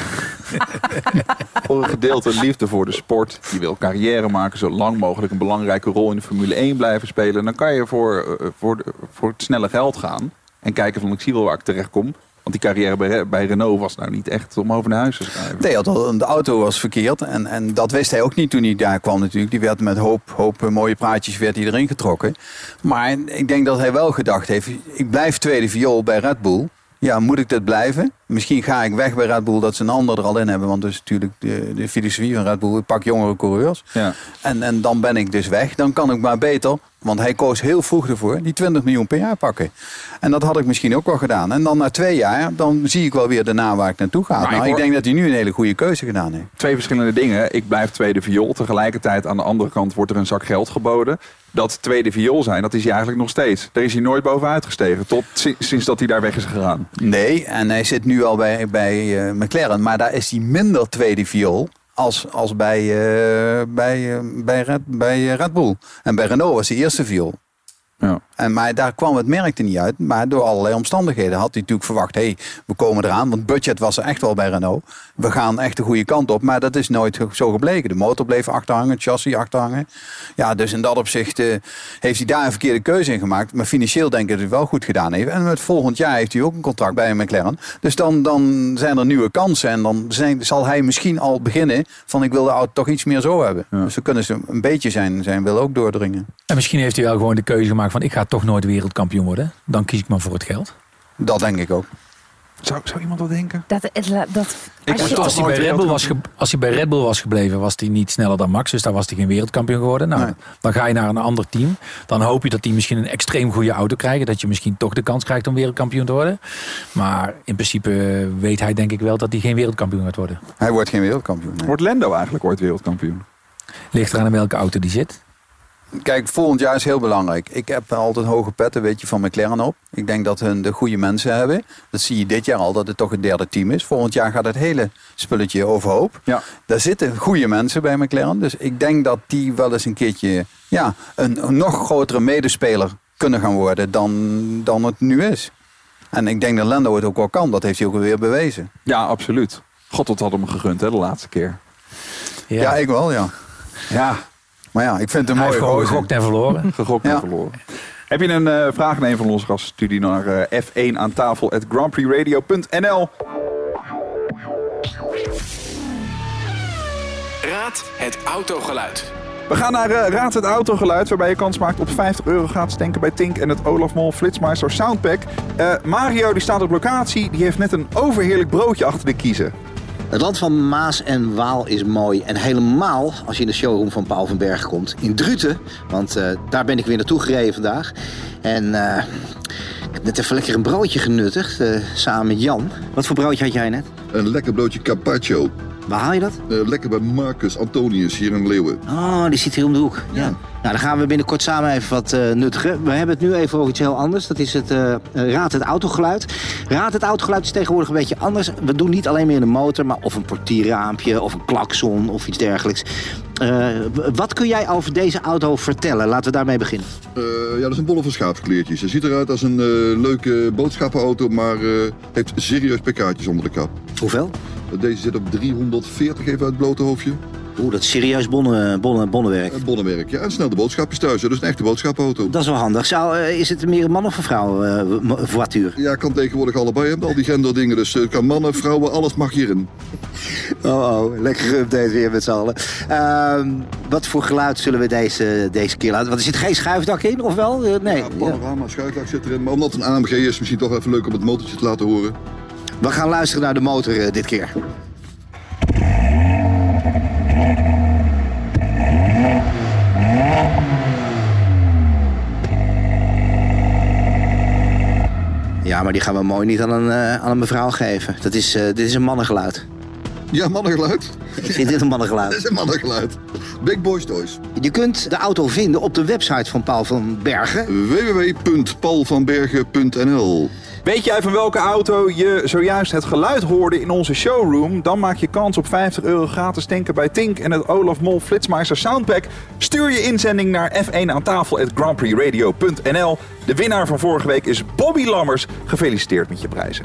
voor een gedeelte liefde voor de sport. Je wil carrière maken, zo lang mogelijk een belangrijke rol in de Formule één blijven spelen. Dan kan je voor, uh, voor, de, voor het snelle geld gaan. En kijken van, ik zie wel waar ik terecht kom. Want die carrière bij, bij Renault was nou niet echt om over naar huis te schrijven. Nee, de auto was verkeerd. En, en dat wist hij ook niet toen hij daar kwam natuurlijk. Die werd met hoop, hoop mooie praatjes werd hij erin getrokken. Maar ik denk dat hij wel gedacht heeft, ik blijf tweede viool bij Red Bull. Ja, moet ik dit blijven? Misschien ga ik weg bij Red Bull dat ze een ander er al in hebben. Want dat is natuurlijk de, de filosofie van Red Bull. Ik pak jongere coureurs. Ja. En, en dan ben ik dus weg. Dan kan ik maar beter, want hij koos heel vroeg ervoor, die twintig miljoen per jaar pakken. En dat had ik misschien ook wel gedaan. En dan na twee jaar, dan zie ik wel weer daarna waar ik naartoe ga. Maar nou, ik, hoor... ik denk dat hij nu een hele goede keuze gedaan heeft. Twee verschillende dingen. Ik blijf tweede viool. Tegelijkertijd aan de andere kant wordt er een zak geld geboden. Dat tweede viool zijn, dat is hij eigenlijk nog steeds. Daar is hij nooit bovenuit gestegen. Tot sinds dat hij daar weg is gegaan. Nee, en hij zit nu al bij, bij uh, McLaren. Maar daar is hij minder tweede viool als, als bij, uh, bij, uh, bij, Red, bij Red Bull. En bij Renault was hij eerste viool. Ja. En, maar daar kwam het merk er niet uit. Maar door allerlei omstandigheden had hij natuurlijk verwacht, hé, hey, we komen eraan. Want budget was er echt wel bij Renault. We gaan echt de goede kant op. Maar dat is nooit zo gebleken. De motor bleef achterhangen, het chassis achterhangen. Ja, dus in dat opzicht uh, heeft hij daar een verkeerde keuze in gemaakt. Maar financieel denk ik dat hij het wel goed gedaan heeft. En met volgend jaar heeft hij ook een contract bij McLaren. Dus dan, dan zijn er nieuwe kansen. En dan zijn, zal hij misschien al beginnen van, ik wil de auto toch iets meer zo hebben. Ja. Dus dan kunnen ze een beetje zijn, zijn wil ook doordringen. En misschien heeft hij wel gewoon de keuze gemaakt van, ik ga toch nooit wereldkampioen worden. Dan kies ik maar voor het geld. Dat denk ik ook. Zou, zou iemand dat denken? Dat, dat, ik als, je, als, hij bij Red Bull was ge, als hij bij Red Bull was gebleven, was hij niet sneller dan Max. Dus daar was hij geen wereldkampioen geworden. Nou, nee. Dan ga je naar een ander team. Dan hoop je dat die misschien een extreem goede auto krijgen. Dat je misschien toch de kans krijgt om wereldkampioen te worden. Maar in principe weet hij denk ik wel dat hij geen wereldkampioen gaat worden. Hij wordt geen wereldkampioen. Nee. Wordt Lando eigenlijk ooit wereldkampioen? Ligt eraan in welke auto die zit. Kijk, volgend jaar is heel belangrijk. Ik heb altijd hoge petten, weet je, van McLaren op. Ik denk dat hun de goede mensen hebben. Dat zie je dit jaar al, dat het toch het derde team is. Volgend jaar gaat het hele spulletje overhoop. Ja. Daar zitten goede mensen bij McLaren. Dus ik denk dat die wel eens een keertje ja, een, een nog grotere medespeler kunnen gaan worden dan, dan het nu is. En ik denk dat Lando het ook wel kan. Dat heeft hij ook weer bewezen. Ja, absoluut. God, dat had hem gegund, hè, de laatste keer. Ja, ja ik wel, ja. Ja. Maar ja, ik vind het een Hij mooie heeft gewoon gozer. gegokt en verloren. Gegokt en Ja. verloren. Heb je een uh, vraag aan een van onze gasten? Stuur die naar uh, F één aan tafel at grandprixradio punt n l. Raad het autogeluid. We gaan naar uh, Raad het Autogeluid, waarbij je kans maakt op vijftig euro gratis tanken bij Tink en het Olaf Mol Flitsmeister Soundpack. Uh, Mario die staat op locatie, die heeft net een overheerlijk broodje achter de kiezen. Het land van Maas en Waal is mooi. En helemaal als je in de showroom van Paul van Bergen komt. In Druten. Want uh, daar ben ik weer naartoe gereden vandaag. En uh, ik heb net even lekker een broodje genuttigd. Uh, samen met Jan. Wat voor broodje had jij net? Een lekker broodje carpaccio. Waar haal je dat? Uh, lekker bij Marcus Antonius hier in Leeuwen. Oh, die zit hier om de hoek. Ja. Ja. Nou, dan gaan we binnenkort samen even wat uh, nuttigen. We hebben het nu even over iets heel anders. Dat is het uh, Raad het Autogeluid. Raad het Autogeluid is tegenwoordig een beetje anders. We doen niet alleen meer een motor, maar of een portierraampje of een klakson of iets dergelijks. Uh, wat kun jij over deze auto vertellen? Laten we daarmee beginnen. Uh, ja, dat is een bolle van schaapskleertjes. Hij ziet eruit als een uh, leuke boodschappenauto, maar uh, heeft serieus pk'tjes onder de kap. Hoeveel? Deze zit op driehonderdveertig even uit het blote hoofdje. Oeh, dat is serieus bonnen, bonnen, bonnenwerk. Een bonnenwerk, ja. En snel de boodschapjes thuis. Dat is een echte boodschappenauto. Dat is wel handig. Zou, uh, is het meer een man of een vrouw uh, voituur? Ja, kan tegenwoordig allebei hebben. Al die genderdingen. Dus uh, kan mannen, vrouwen, alles mag hierin. Oh, oh, lekker geüpdate weer met z'n allen. Uh, wat voor geluid zullen we deze, deze keer laten? Want er zit geen schuifdak in, of wel? Uh, nee. Ja, panorama, schuifdak zit erin. Maar omdat het een A M G is, misschien toch even leuk om het motortje te laten horen. We gaan luisteren naar de motor uh, dit keer. Ja, maar die gaan we mooi niet aan een, uh, aan een mevrouw geven. Dat is, uh, dit is een mannengeluid. Ja, mannengeluid. Ik vind dit een mannengeluid. Dat is een mannengeluid. Big Boys Toys. Je kunt de auto vinden op de website van Paul van Bergen. w w w punt paul van bergen punt n l. Weet jij van welke auto je zojuist het geluid hoorde in onze showroom? Dan maak je kans op vijftig euro gratis tanken bij Tink en het Olaf Mol Flitsmeister Soundpack. Stuur je inzending naar F één aan tafel at grandprixradio punt n l. De winnaar van vorige week is Bobby Lammers. Gefeliciteerd met je prijzen.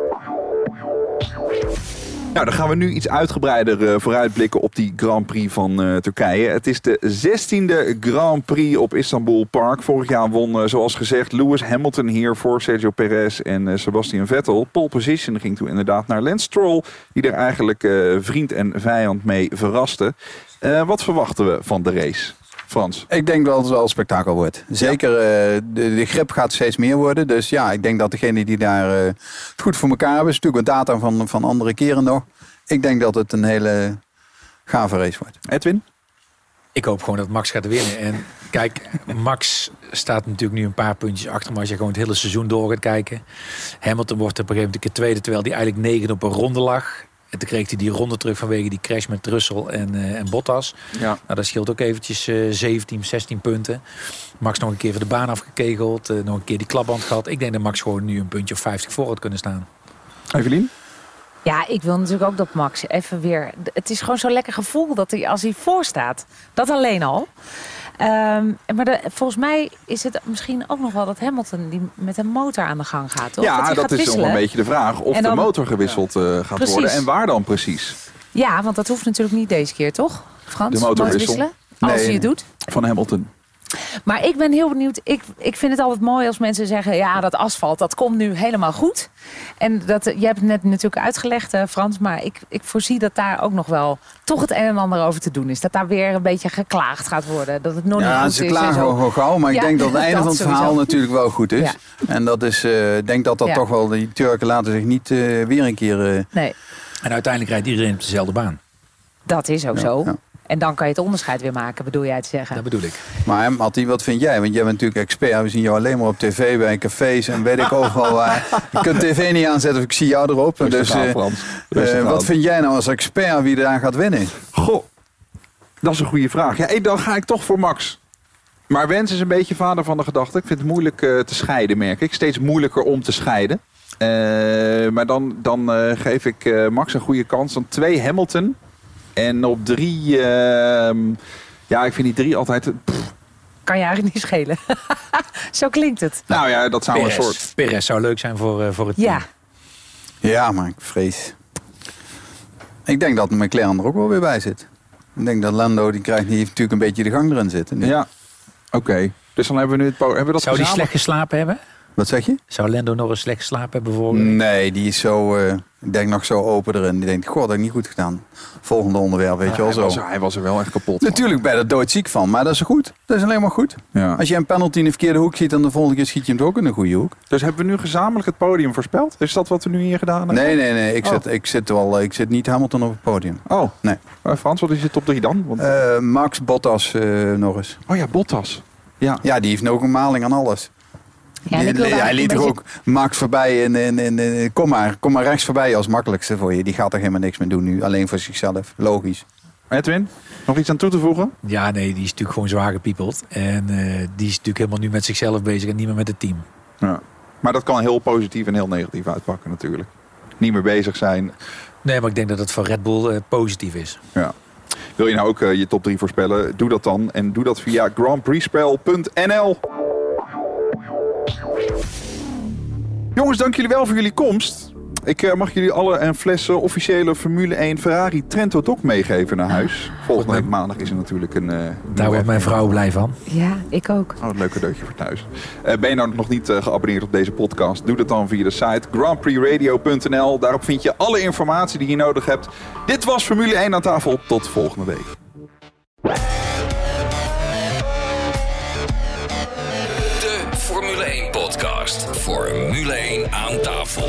Nou, dan gaan we nu iets uitgebreider uh, vooruitblikken op die Grand Prix van uh, Turkije. Het is de zestiende Grand Prix op Istanbul Park. Vorig jaar won, uh, zoals gezegd, Lewis Hamilton hier voor Sergio Perez en uh, Sebastian Vettel. Pole position ging toen inderdaad naar Lance Stroll, die er eigenlijk uh, vriend en vijand mee verraste. Uh, wat verwachten we van de race? Frans? Ik denk dat het wel een spektakel wordt. Zeker, uh, de, de grip gaat steeds meer worden. Dus ja, ik denk dat degenen die daar uh, het goed voor elkaar hebben, is natuurlijk wat data van, van andere keren nog. Ik denk dat het een hele gave race wordt. Edwin? Ik hoop gewoon dat Max gaat winnen. En kijk, Max staat natuurlijk nu een paar puntjes achter. Maar als je gewoon het hele seizoen door gaat kijken. Hamilton wordt op een gegeven moment een keer tweede, terwijl hij eigenlijk negen op een ronde lag. En toen kreeg hij die ronde terug vanwege die crash met Russell en, uh, en Bottas. Ja. Nou, dat scheelt ook eventjes uh, zeventien, zestien punten. Max nog een keer van de baan afgekegeld. Uh, nog een keer die klapband gehad. Ik denk dat Max gewoon nu een puntje of vijftig voor had kunnen staan. Evelien? Ja, ik wil natuurlijk ook dat Max even weer... Het is gewoon zo'n lekker gevoel dat hij als hij voor staat. Dat alleen al. Um, maar de, volgens mij is het misschien ook nog wel dat Hamilton die met een motor aan de gang gaat, toch? Ja, dat, dat is nog een beetje de vraag. Of dan, de motor gewisseld uh, gaat precies. worden en waar dan precies. Ja, want dat hoeft natuurlijk niet deze keer, toch? Frans, de motor wisselen? Als nee, je het doet. Van Hamilton. Maar ik ben heel benieuwd. Ik, ik vind het altijd mooi als mensen zeggen... ja, dat asfalt, dat komt nu helemaal goed. En dat, jij hebt het net natuurlijk uitgelegd, uh, Frans... maar ik, ik voorzie dat daar ook nog wel toch het een en ander over te doen is. Dat daar weer een beetje geklaagd gaat worden. Dat het nog ja, niet goed is. Ja, ze klagen gewoon gauw. Maar ja, ik denk dat het einde van het verhaal sowieso. natuurlijk wel goed is. Ja. En dat is, uh, ik denk dat dat ja. toch wel... Die Turken laten zich niet uh, weer een keer... Uh... Nee. En uiteindelijk rijdt iedereen op dezelfde baan. Dat is ook ja, zo. Ja. En dan kan je het onderscheid weer maken, bedoel jij te zeggen? Dat bedoel ik. Maar Mattie, wat vind jij? Want jij bent natuurlijk expert. We zien jou alleen maar op tv, bij cafés en weet ik overal. Uh, je kunt tv niet aanzetten of ik zie jou erop. Dus, uh, uh, wat vind jij nou als expert wie daar gaat winnen? Goh, dat is een goede vraag. Ja, dan ga ik toch voor Max. Maar Wens is een beetje vader van de gedachte. Ik vind het moeilijk uh, te scheiden, merk ik. Steeds moeilijker om te scheiden. Uh, maar dan, dan uh, geef ik uh, Max een goede kans. Dan twee Hamilton. En op drie, uh, ja, ik vind die drie altijd... Pff. Kan je eigenlijk niet schelen. Zo klinkt het. Nou ja, dat zou Perez. een soort... Perez zou leuk zijn voor, uh, voor het team. Ja. Ja, maar ik vrees... Ik denk dat McLaren er ook wel weer bij zit. Ik denk dat Lando, die krijgt die heeft natuurlijk een beetje de gang erin zitten. Nu. Ja, oké. Okay. Dus dan hebben we nu het... Hebben we dat Zou die gezamenlijk... slecht geslapen hebben? Wat zeg je? Zou Lando nog eens slecht geslapen hebben vorige week? Nee, die is zo, uh, ik denk nog zo open erin. Die denkt, god, dat heb ik niet goed gedaan. Volgende onderwerp, weet ja, je wel hij zo. Was er, hij was er wel echt kapot. Natuurlijk ben je er doodziek van, maar dat is goed. Dat is alleen maar goed. Ja. Als je een penalty in de verkeerde hoek schiet, dan de volgende keer schiet je hem toch ook in de goede hoek. Dus hebben we nu gezamenlijk het podium voorspeld? Is dat wat we nu hier gedaan hebben? Nee, nee, nee. Ik, oh. zit, ik, zit wel, ik zit niet Hamilton op het podium. Oh, nee. Uh, Frans, wat is je top drie dan? Want... Uh, Max, Bottas, uh, nog eens. Oh ja, Bottas. Ja, ja die heeft nog een maling aan alles. Ja, die, hij hij liet toch beetje... ook Max voorbij en, en, en, en kom, maar, kom maar rechts voorbij als makkelijkste voor je. Die gaat er helemaal niks meer doen nu, alleen voor zichzelf. Logisch. Edwin, nog iets aan toe te voegen? Ja, nee, die is natuurlijk gewoon zwaar gepiepeld. En uh, die is natuurlijk helemaal nu met zichzelf bezig en niet meer met het team. Ja. Maar dat kan heel positief en heel negatief uitpakken natuurlijk. Niet meer bezig zijn. Nee, maar ik denk dat het voor Red Bull uh, positief is. Ja. Wil je nou ook uh, je top drie voorspellen? Doe dat dan. En doe dat via grandprixspel punt n l. Jongens, dank jullie wel voor jullie komst. Ik uh, mag jullie alle een fles uh, officiële Formule één Ferrari Trento Doc meegeven naar huis. Volgende week maandag is er natuurlijk een... Uh, Daar wordt mijn vrouw blij van. Ja, ik ook. Oh, een leuk cadeautje voor thuis. Uh, ben je nou nog niet uh, geabonneerd op deze podcast? Doe dat dan via de site grandprixradio punt n l. Daarop vind je alle informatie die je nodig hebt. Dit was Formule één aan tafel. Tot volgende week. De Formule één podcast. Formule één aan tafel.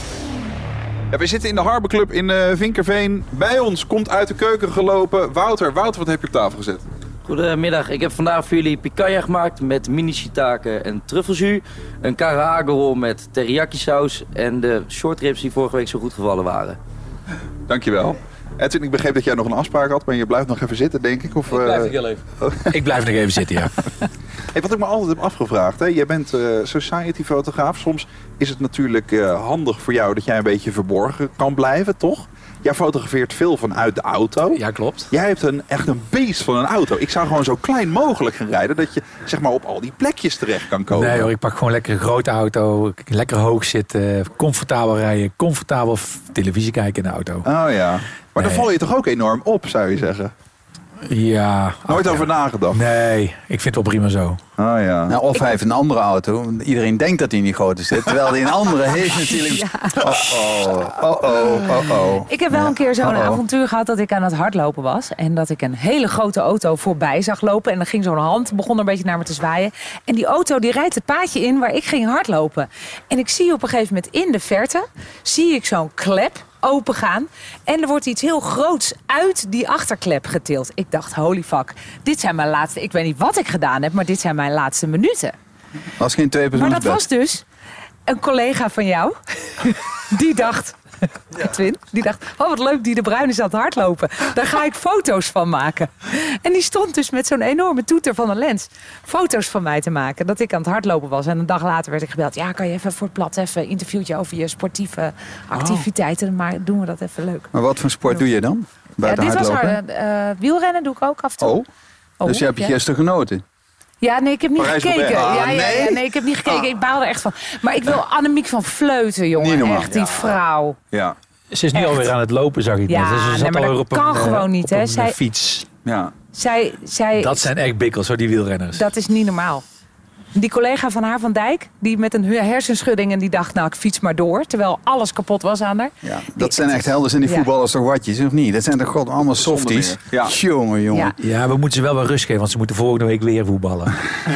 Ja, we zitten in de Harbor Club in uh, Vinkerveen. Bij ons komt uit de keuken gelopen Wouter. Wouter, wat heb je op tafel gezet? Goedemiddag, ik heb vandaag voor jullie picanha gemaakt met mini shiitake en truffeljus. Een karaage met teriyaki saus en de short ribs die vorige week zo goed gevallen waren. Dankjewel. Edwin, ik begreep dat jij nog een afspraak had, maar je blijft nog even zitten, denk ik. Of, ik blijf nog uh... heel even. Oh. Ik blijf nog even zitten, ja. Hey, wat ik me altijd heb afgevraagd, hè? Jij bent uh, society-fotograaf. Soms is het natuurlijk uh, handig voor jou dat jij een beetje verborgen kan blijven, toch? Jij fotografeert veel vanuit de auto. Ja, klopt. Jij hebt een, echt een beest van een auto. Ik zou gewoon zo klein mogelijk gaan rijden, dat je zeg maar op al die plekjes terecht kan komen. Nee hoor, ik pak gewoon lekker een grote auto, lekker hoog zitten, comfortabel rijden, comfortabel televisie kijken in de auto. Oh ja, maar nee. Dan val je toch ook enorm op, zou je zeggen? Ja. Nooit ach, over ja. nagedacht? Nee, ik vind het wel prima zo. Oh ja. Nou, of hij heeft een andere auto. Iedereen denkt dat hij in die grote zit. Terwijl hij een andere heeft natuurlijk. Ja. Oh oh, oh oh, oh oh. Ik heb wel ja. een keer zo'n oh oh. avontuur gehad dat ik aan het hardlopen was. En dat ik een hele grote auto voorbij zag lopen. En dan ging zo'n hand, begon er een beetje naar me te zwaaien. En die auto die rijdt het paadje in waar ik ging hardlopen. En ik zie op een gegeven moment in de verte, zie ik zo'n klep open gaan. En er wordt iets heel groots uit die achterklep getild. Ik dacht, holy fuck, dit zijn mijn laatste... Ik weet niet wat ik gedaan heb, maar dit zijn mijn laatste minuten. Dat was geen twee Maar dat was dus een collega van jou. Die dacht... Ja. Twin, die dacht, oh wat leuk, die de Bruin is aan het hardlopen. Daar ga ik foto's van maken. En die stond dus met zo'n enorme toeter van een lens foto's van mij te maken. Dat ik aan het hardlopen was. En een dag later werd ik gebeld. Ja, kan je even voor het plat even een interviewtje over je sportieve activiteiten. Oh. Maar doen we dat even leuk. Maar wat voor sport doe je dan? Ja, dit was hard, uh, wielrennen doe ik ook af en toe. Oh, oh dus je hebt je ja. gisteren genoten? Ja, nee, ik heb niet Parijs gekeken. Ah, ja, nee? ja, ja, nee, ik heb niet gekeken. Ah. Ik baal er echt van. Maar ik wil Annemiek van Vleuten, jongen. Echt, die ja. vrouw. Ja. Ze is nu echt. alweer aan het lopen, zag ik. Ja, net. Ze nee, maar dat kan een, gewoon niet. Hè. Een zij, fiets. Ja. Zij, zij, dat zijn echt bikkels, hoor, die wielrenners. Dat is niet normaal. Die collega van haar van Dijk, die met een hersenschudding en die dacht, nou ik fiets maar door. Terwijl alles kapot was aan haar. Ja, dat die, zijn echt helden. Zijn die ja. voetballers toch watjes, of niet? Dat zijn toch god allemaal softies? Ja. Jongen, jongen. Ja. ja, we moeten ze wel wel rust geven, want ze moeten volgende week weer voetballen.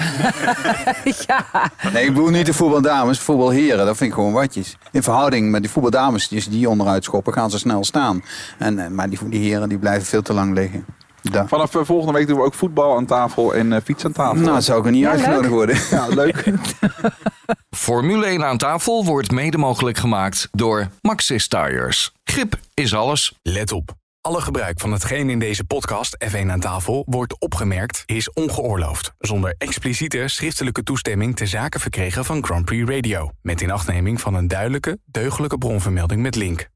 ja. Nee, ik bedoel niet de voetbaldames, voetbalheren. Dat vind ik gewoon watjes. In verhouding met die voetbaldames, die, die onderuit schoppen, gaan ze snel staan. En, maar die, die heren die blijven veel te lang liggen. Da. Vanaf uh, volgende week doen we ook voetbal aan tafel en uh, fiets aan tafel. Nou, dat zou ik er niet ja, uitgenodigd worden. Ja, leuk. Formule één aan tafel wordt mede mogelijk gemaakt door Maxxis Tires. Grip is alles. Let op. Alle gebruik van hetgeen in deze podcast F één aan tafel wordt opgemerkt is ongeoorloofd. Zonder expliciete schriftelijke toestemming ter zake verkregen van Grand Prix Radio. Met inachtneming van een duidelijke, deugdelijke bronvermelding met link.